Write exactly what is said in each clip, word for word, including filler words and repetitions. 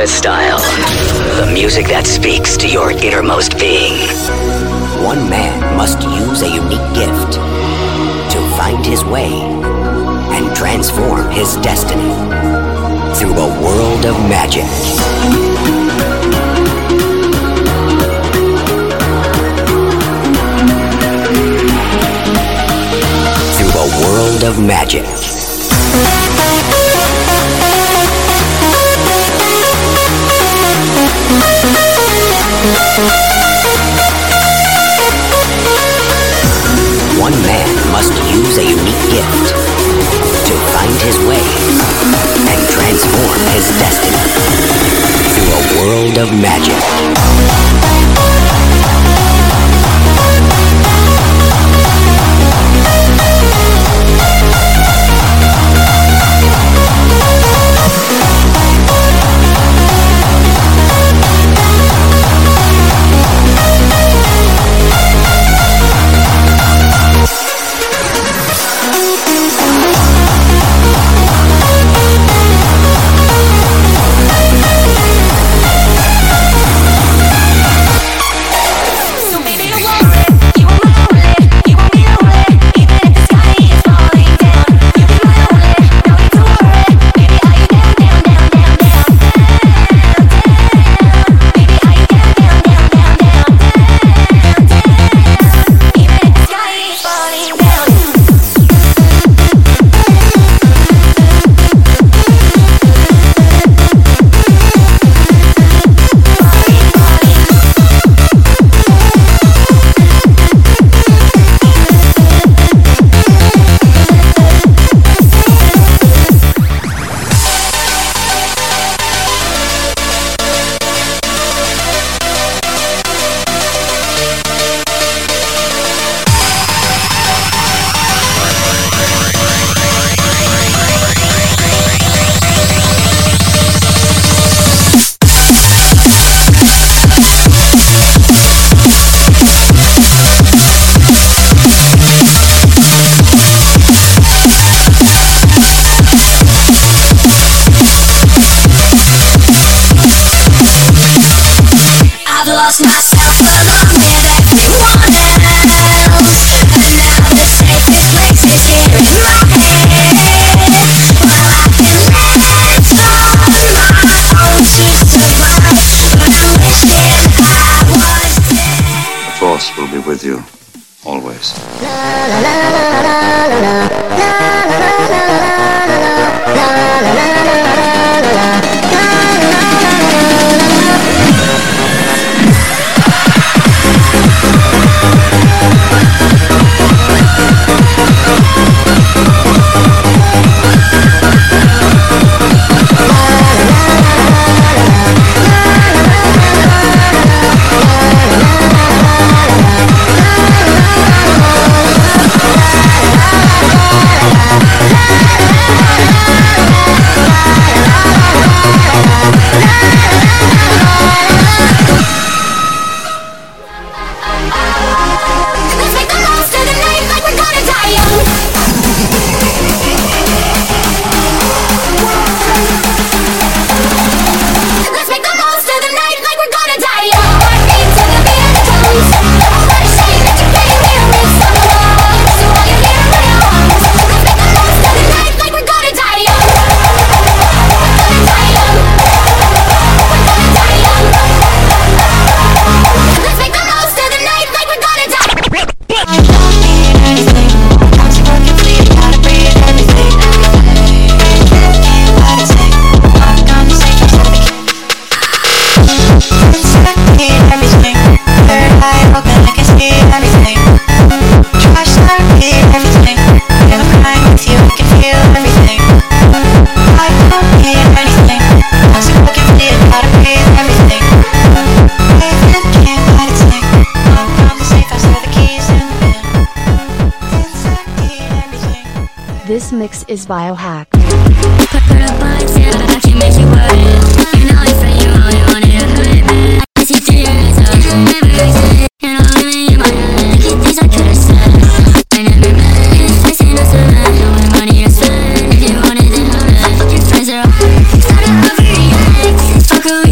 Mara style. The music that speaks to your innermost being. One man must use a unique gift to find his way and transform his destiny through a world of magic. Through a world of magic. One man must use a unique gift to find his way and transform his destiny through a world of magic. Will be with you always. This mix is Biohack. Fuck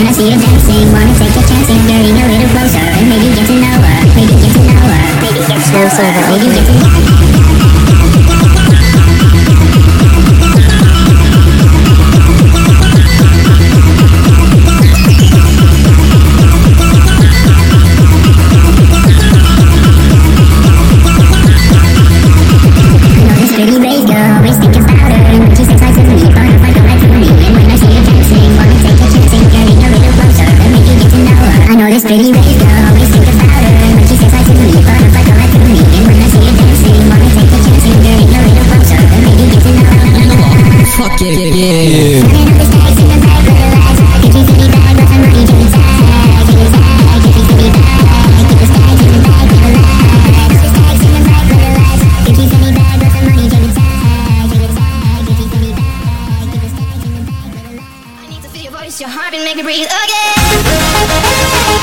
I see her dancing, wanna take a chance in getting a little closer and maybe get to know her, maybe get to know her, maybe get to know her, maybe get to know her. Pretty raised girl, always thinking about her. And when she says hi to me, butterfly go right to me. And when I see her dancing, wanna take a chance and getting a little closer and maybe get to know her. I know this pretty raised girl, always thinking about her. And when she says hi to me, butterfly go right to me. And when I see her dancing, wanna take a chance and getting a little closer and maybe get to know her. Fuck yeah, yeah, yeah. Running up the stairs in the back with her legs. Could you see me back, lots of money, Jimmy tag, Jimmy tag, could you see me back? Keep the stags in the back with her legs. Keep the stags in the back with her legs. Could you see me back, lots of money, Jimmy tag. Your heart and make me breathe again.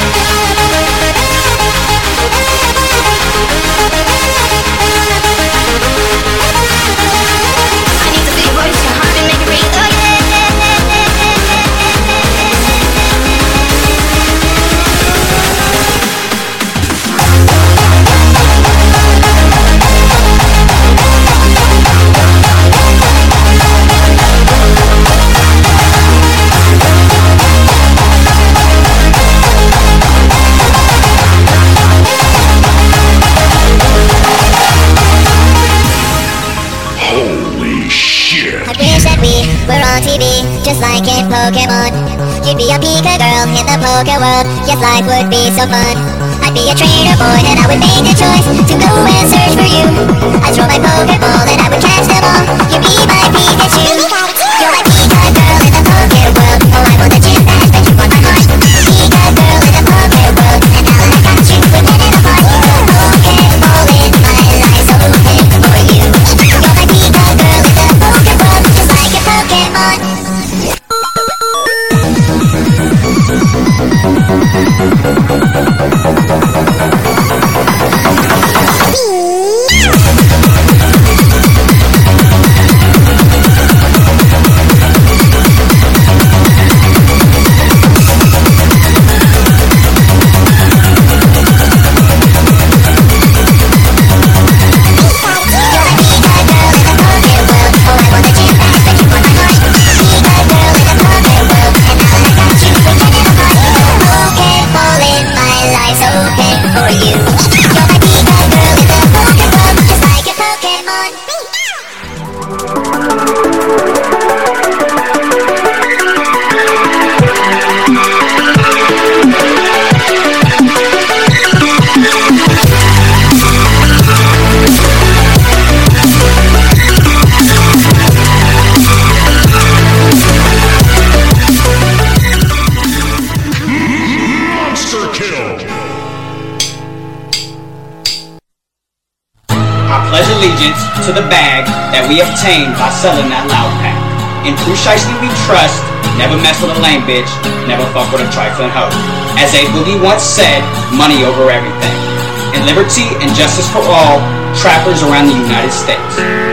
We're on T V, just like in Pokemon. You'd be a Pika girl in the Poke world. Yes, life would be so fun. I'd be a trainer boy and I would make the choice to go and search for you. I'd throw my Pokeball and I would catch them all. You'd be my Pikachu. You're my Pika girl in the Poke world. Oh, I want the gym badge, but you want my heart. Pika girl in the Poke world, and now that I got you, we're getting apart. Pokeball in my life, so okay for you. You're my Pika girl in the Poke world, just like a Pokemon. To the bag that we obtained by selling that loud pack. In true shiesty we trust, never mess with a lame bitch, never fuck with a trifling hoe. As a boogie once said, money over everything. And liberty and justice for all, trappers around the United States.